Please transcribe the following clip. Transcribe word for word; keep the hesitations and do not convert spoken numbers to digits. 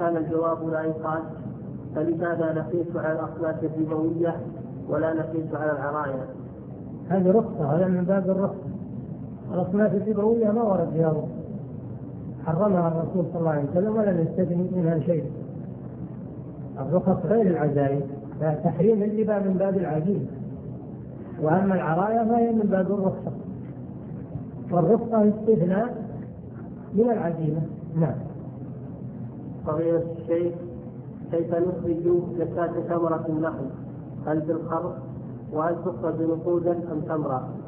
كان الجواب لا يقال فلماذا نقيس على الأصناف الربوية ولا نقيس على العرايا؟ هذه رخصة، هذا من باب الرخصة. الأصناف الربوية ما ورد فيها رخصة، حرمها الرسول صلى الله عليه وسلم ولم يستثني منها شيء. الرخص غير العزائم، فتحريم الربا من باب العزيمة، وأما العرايا فهي من باب الرخصة، والرخصة استثناء من العزيمة. نعم. فضيلة الشيخ، كيف نخرج زكاة ثمرة النخل؟ هل بالقرض؟ وهل تخرج نقودا أم تمرة؟